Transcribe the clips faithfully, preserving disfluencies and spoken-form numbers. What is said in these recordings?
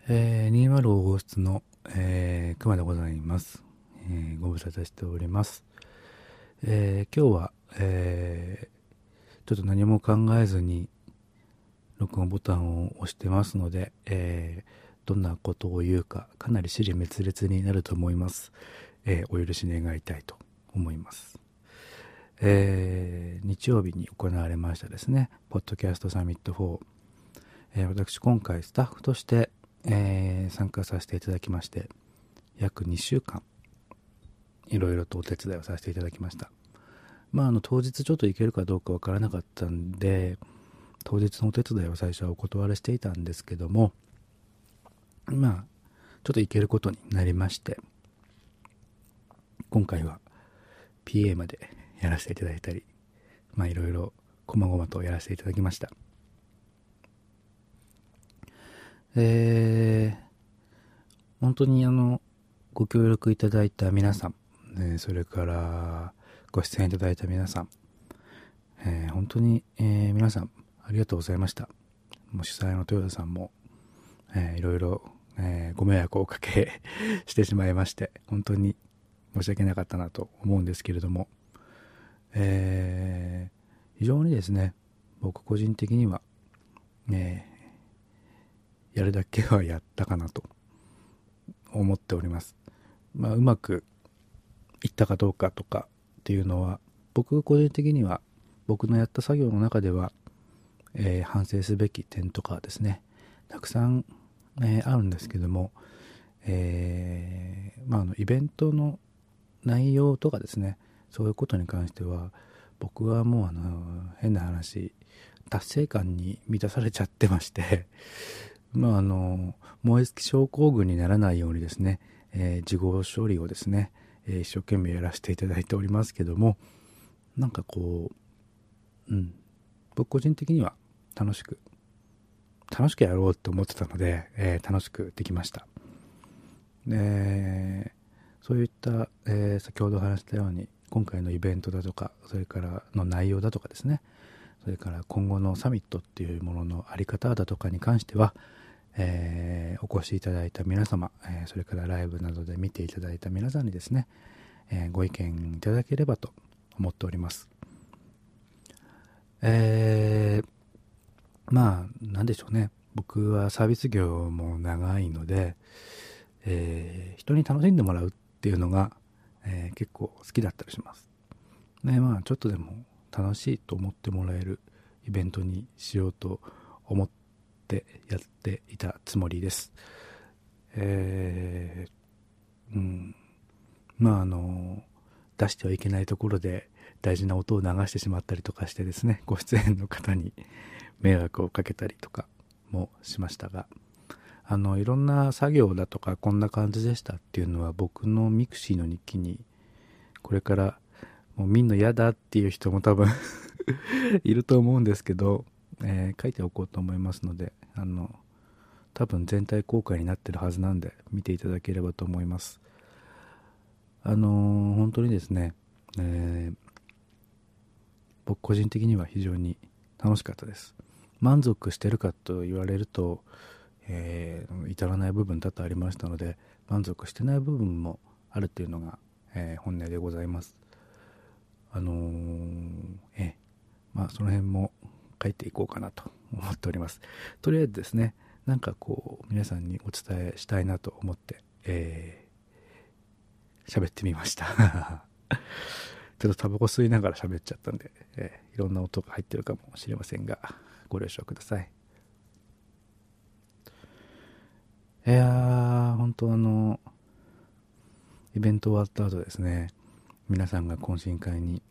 えー、にーまるご号室の、えー、熊でございます。えー、ご無沙汰しております。えー、今日は、えー、ちょっと何も考えずに録音ボタンを押してますので、えー、どんなことを言うかかなり支離滅裂になると思います。えー、お許し願いたいと思います。えー、日曜日に行われましたですね、ポッドキャストサミットフォー、えー、私今回スタッフとしてえー、参加させていただきまして、約にしゅうかんいろいろとお手伝いをさせていただきました。まああの当日ちょっと行けるかどうかわからなかったんで、当日のお手伝いを最初はお断りしていたんですけども、まあちょっと行けることになりまして、今回は ピーエー までやらせていただいたり、まあいろいろ細々とやらせていただきました。えー、本当にあのご協力いただいた皆さん、えー、それからご出演いただいた皆さん、えー、本当に、えー、皆さんありがとうございました。もう主催の豊田さんも、えー、いろいろ、えー、ご迷惑をおかけしてしまいまして、本当に申し訳なかったなと思うんですけれども、えー、非常にですね、僕個人的には、ね、やるだけはやったかなと思っております。まあ、うまくいったかどうかとかっていうのは、僕個人的には僕のやった作業の中では、えー、反省すべき点とかですね、たくさん、えー、あるんですけども、えー、まああのイベントの内容とかですね、そういうことに関しては僕はもうあの変な話、達成感に満たされちゃってましてまああの燃え尽き症候群にならないようにですね、えー、事後処理をですね、えー、一生懸命やらせていただいておりますけども、なんかこう、うん、僕個人的には楽しく楽しくやろうと思ってたので、えー、楽しくできました。で、そういった、えー、先ほど話したように今回のイベントだとか、それからの内容だとかですね、それから今後のサミットっていうもののあり方だとかに関しては、えー、お越しいただいた皆様、えー、それからライブなどで見ていただいた皆さんにですね、えー、ご意見いただければと思っております。えー、まあなんでしょうね、僕はサービス業も長いので、えー、人に楽しんでもらうっていうのが、えー、結構好きだったりします。ね、まあちょっとでも楽しいと思ってもらえるイベントにしようと思ってやっていたつもりです。えー、うん、まああの出してはいけないところで大事な音を流してしまったりとかしてですね、ご出演の方に迷惑をかけたりとかもしましたが、あのいろんな作業だとかこんな感じでしたっていうのは僕のミクシーの日記にこれからもう見んの嫌だっていう人も多分いると思うんですけど、えー、書いておこうと思いますので、あの多分全体公開になってるはずなんで見ていただければと思います。あのー、本当にですね、えー、僕個人的には非常に楽しかったです。満足してるかと言われると、えー、至らない部分多々ありましたので、満足してない部分もあるっていうのが、えー、本音でございます。あのー、えまあその辺も書いていこうかなと思っております。とりあえずですね、なんかこう皆さんにお伝えしたいなと思って、えー、喋ってみましたちょっとタバコ吸いながら喋っちゃったんで、えー、いろんな音が入ってるかもしれませんがご了承ください。いやー、本当あのイベント終わった後ですね、皆さんが懇親会に、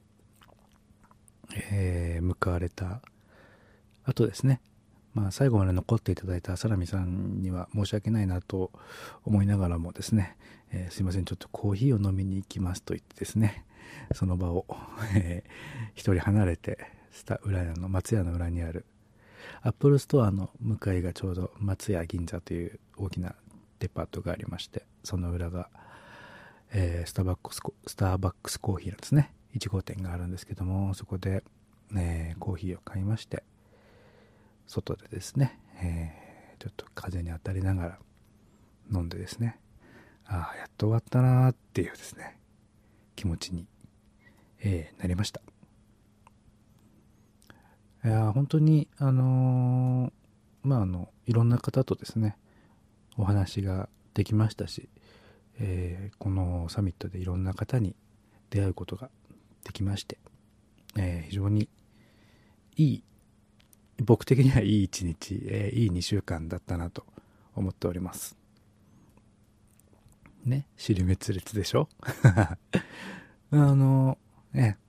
えー、向かわれた後ですね、まあ、最後まで残っていただいたサラミさんには申し訳ないなと思いながらもですね、えー、すいません、ちょっとコーヒーを飲みに行きますと言ってですね、その場を、えー、一人離れてスタ裏の松屋の裏にあるアップルストアの向かいがちょうど松屋銀座という大きなデパートがありまして、その裏が、えー、スターバックススターバックスコーヒーなんですね。いち号店があるんですけども、そこで、えー、コーヒーを買いまして、外でですね、えー、ちょっと風に当たりながら飲んでですね、ああやっと終わったなーっていうですね気持ちに、えーなりました。いや本当にあのー、まああのいろんな方とですねお話ができましたし、えーこのサミットでいろんな方に出会うことができまして、えー非常にいい、僕的にはいい一日、えーいいにしゅうかんだったなと思っておりますね。尻滅裂でしょあのね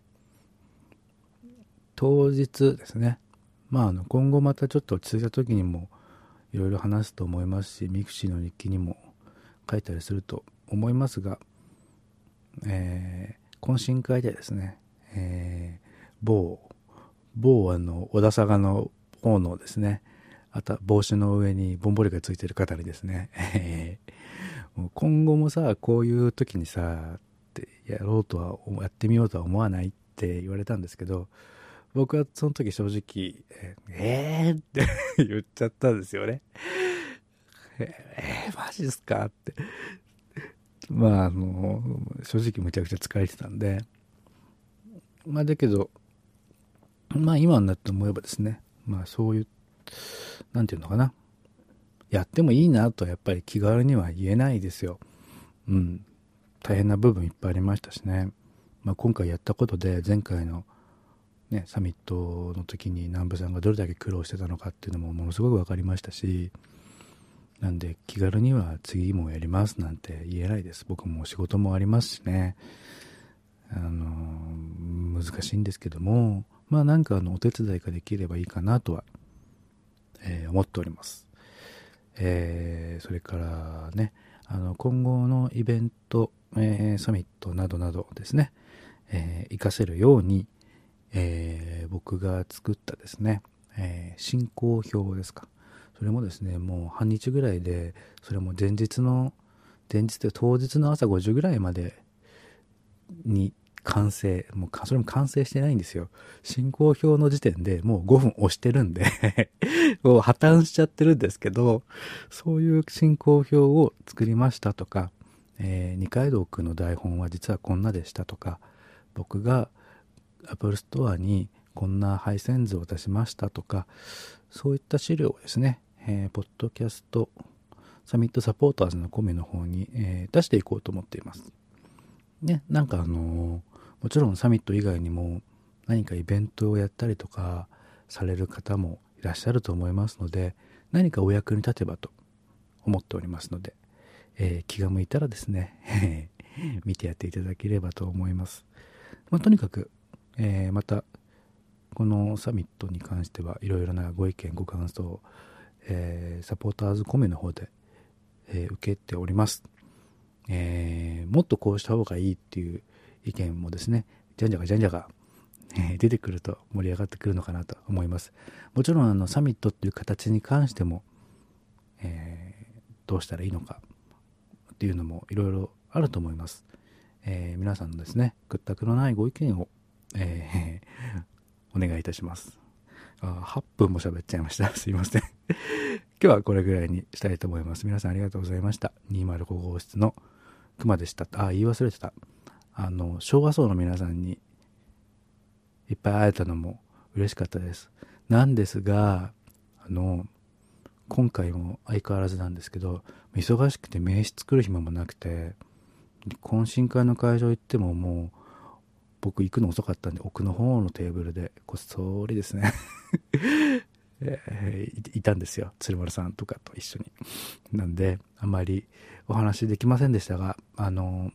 当日ですね、まああの今後またちょっと落ち着いた時にもいろいろ話すと思いますし、ミクシーの日記にも書いたりすると思いますが、えー懇親会でですね、えー某某あの小田坂の方のですね、あと帽子の上にぼんぼりがついてる方にですね、えーもう今後もさこういう時にさってやろうとはやってみようとは思わないって言われたんですけど、僕はその時正直えー、って言っちゃったんですよね。えー、マジですかって。まああの正直むちゃくちゃ疲れてたんで、まあだけどまあ今になって思えばですね、まあそういうなんていうのかな、やってもいいなとはやっぱり気軽には言えないですよ。うん、大変な部分いっぱいありましたしね。まあ今回やったことで前回のねサミットの時に南部さんがどれだけ苦労してたのかっていうのもものすごく分かりましたし、なんで気軽には次もやりますなんて言えないです。僕も仕事もありますしね、あの難しいんですけども、まあなんかあのお手伝いができればいいかなとは、えー思っております。えーそれからね、あの今後のイベント、えーサミットなどなどですね、えー活かせるように、えー僕が作ったですね、えー進行表ですか、それもですねもう半日ぐらいで、それも前日の前日で当日の朝ごじぐらいまでに完成、もうかそれも完成してないんですよ。進行表の時点でもうごふん押してるんでもう破綻しちゃってるんですけど、そういう進行表を作りましたとか、えー二階堂くんの台本は実はこんなでしたとか、僕がアップルストアにこんな配線図を出しましたとか、そういった資料をですね、えーポッドキャストサミットサポーターズのコミの方に、えー出していこうと思っていますね。なんかあのーもちろんサミット以外にも何かイベントをやったりとかされる方もいらっしゃると思いますので、何かお役に立てばと思っておりますので、えー気が向いたらですね見てやっていただければと思います。まあ、とにかく、えーまたこのサミットに関してはいろいろなご意見ご感想、えーサポーターズコメの方で、えー受けております。えーもっとこうした方がいいっていう意見もですね、じゃんじゃがじゃんじゃが、えー出てくると盛り上がってくるのかなと思います。もちろんあのサミットっていう形に関しても、えーどうしたらいいのかっていうのもいろいろあると思います。えー皆さんのですね屈託のないご意見を、えーお願いいたします。あはっぷんも喋っちゃいました。すいません。今日はこれぐらいにしたいと思います。皆さんありがとうございました。にまるご号室のくまでした。あ、言い忘れてた。あの昭和層の皆さんにいっぱい会えたのも嬉しかったです。なんですが、あの今回も相変わらずなんですけど、忙しくて名刺作る暇もなくて、懇親会の会場行ってももう僕行くの遅かったんで、奥の方のテーブルでこっそりですね、えーい、いたんですよ、鶴丸さんとかと一緒に。なんであんまりお話できませんでしたが、あの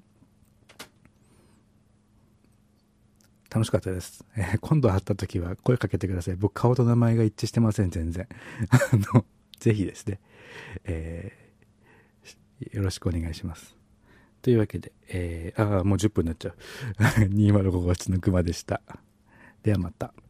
楽しかったです、えー今度会った時は声かけてください。僕顔と名前が一致してません、全然。あのぜひですね、えーよろしくお願いします。というわけで、えー、ああもうじゅっぷんになっちゃうにまるご号室の熊でした。ではまた。